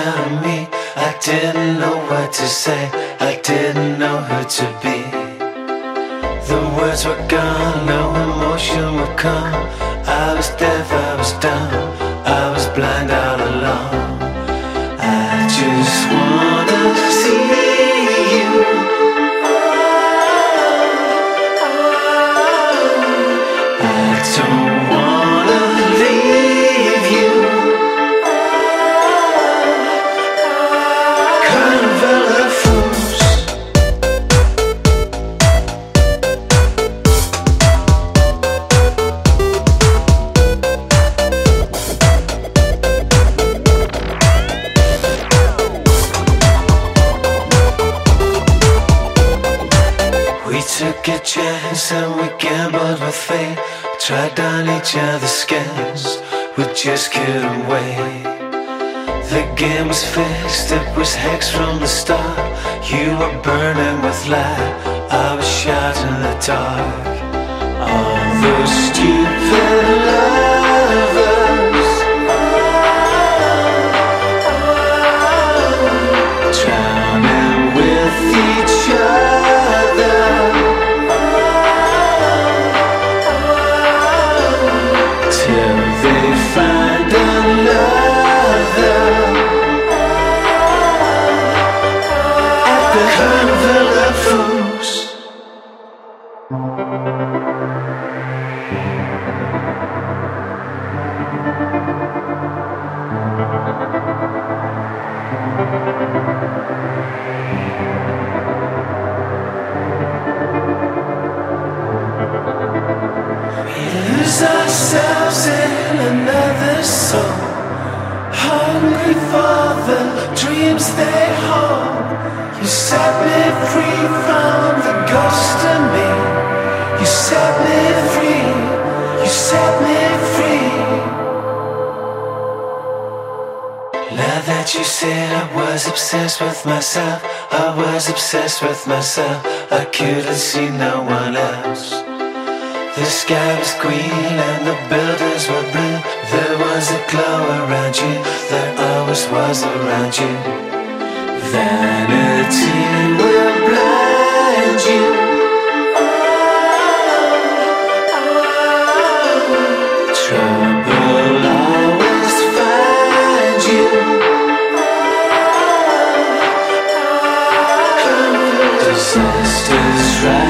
around me. I didn't know what to say, I didn't know who to be. The words were gone, no emotion would come. I was deaf, I was dumb, I was blind all along. I just wanna see you. I don't wanna leave you. Carnival of Fools. We took a chance and we gambled with fate. Tried on each other's skins, we just couldn't wait. The game was fixed, it was hex from the start. You were burning with light, I was shot in the dark. All those stupid lovers drowning with each other till they find another. At the Carnival of Fools. We lose ourselves in another soul, hungry for the dreams they hold. You set me free from the ghost of me. You set me free, you set me free. Now that you said I was obsessed with myself, I was obsessed with myself, I couldn't see no one else. The sky was green and the buildings were blue. There was a glow around you, there always was around you. Vanity will blind you. Trouble always find you. Disasters right.